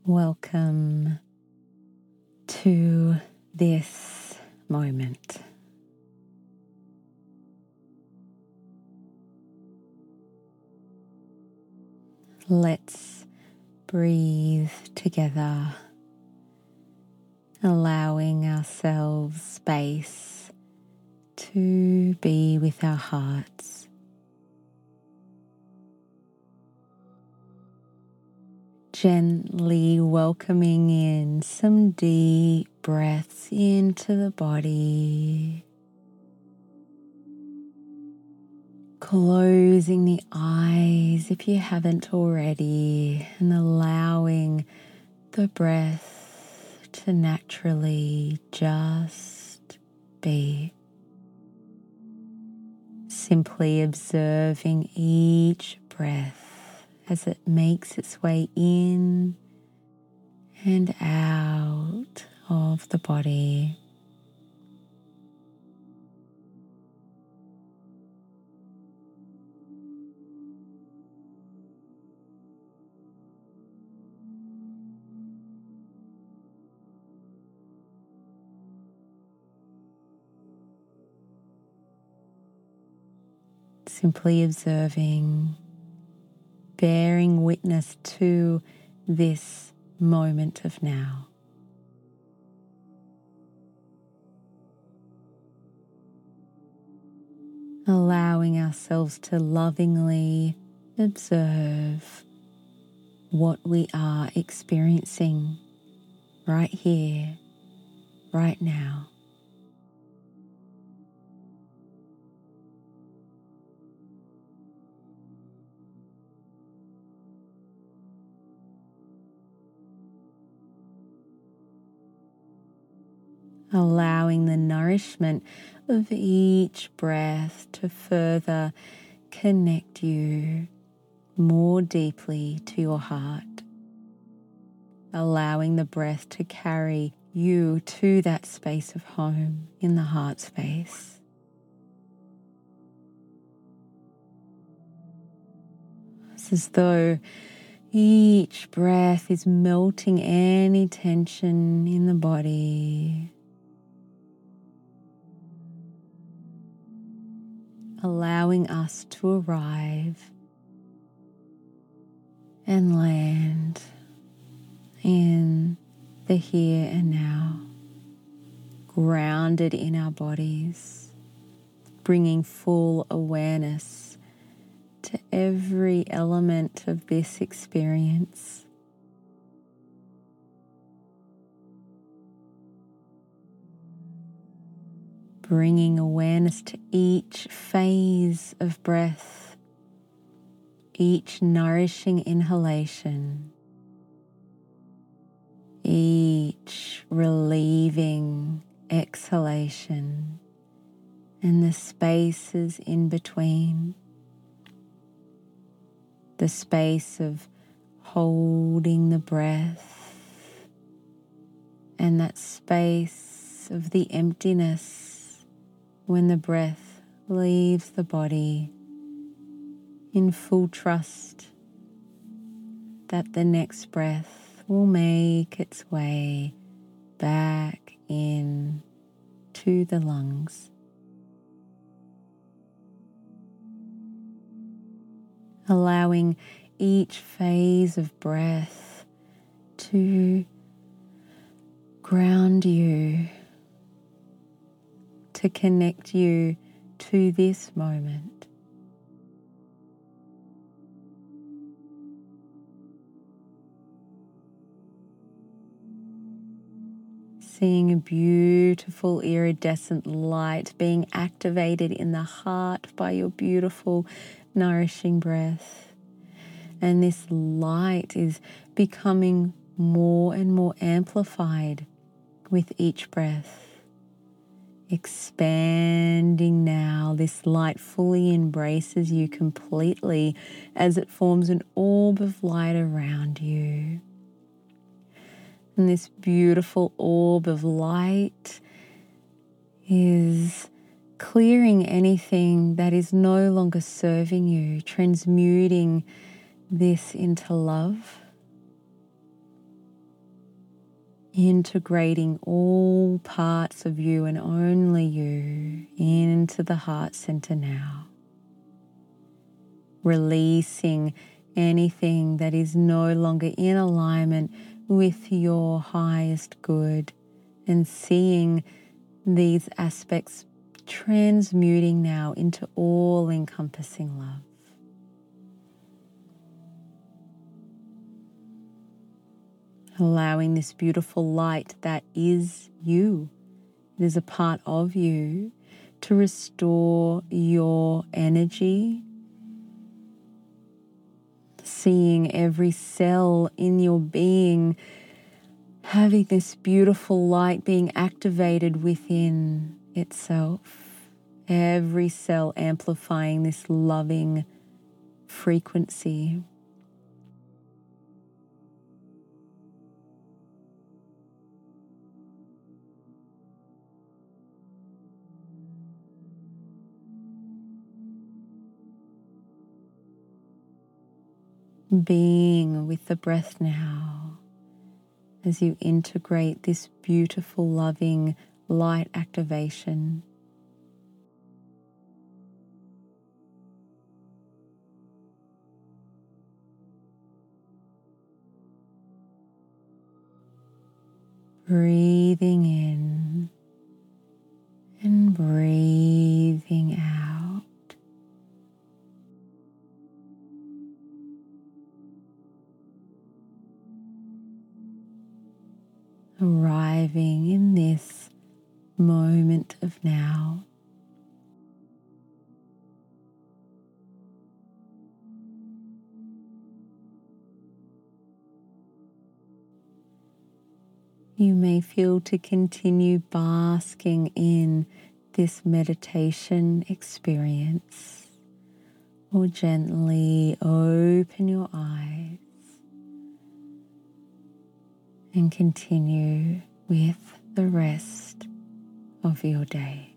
Welcome to this moment. Let's breathe together, allowing ourselves space to be with our hearts. Gently welcoming in some deep breaths into the body. Closing the eyes if you haven't already, and allowing the breath to naturally just be. Simply observing each breath as it makes its way in and out of the body. Simply observing, bearing witness to this moment of now. Allowing ourselves to lovingly observe what we are experiencing right here, right now. Allowing the nourishment of each breath to further connect you more deeply to your heart. Allowing the breath to carry you to that space of home in the heart space. It's as though each breath is melting any tension in the body. Allowing us to arrive and land in the here and now, grounded in our bodies, bringing full awareness to every element of this experience. Bringing awareness to each phase of breath, each nourishing inhalation, each relieving exhalation, and the spaces in between. The space of holding the breath, and that space of the emptiness when the breath leaves the body, in full trust that the next breath will make its way back in to the lungs. Allowing each phase of breath to ground you, to connect you to this moment. Seeing a beautiful iridescent light being activated in the heart by your beautiful, nourishing breath. And this light is becoming more and more amplified with each breath. Expanding now, this light fully embraces you completely as it forms an orb of light around you. And this beautiful orb of light is clearing anything that is no longer serving you, transmuting this into love, integrating all parts of you and only you into the heart center now. Releasing anything that is no longer in alignment with your highest good, and seeing these aspects transmuting now into all-encompassing love. Allowing this beautiful light that is you, it is a part of you, to restore your energy. Seeing every cell in your being having this beautiful light being activated within itself. Every cell amplifying this loving frequency. Being with the breath now as you integrate this beautiful, loving light activation. Breathing in and breathing out. Arriving in this moment of now. You may feel to continue basking in this meditation experience, or gently open your eyes and continue with the rest of your day.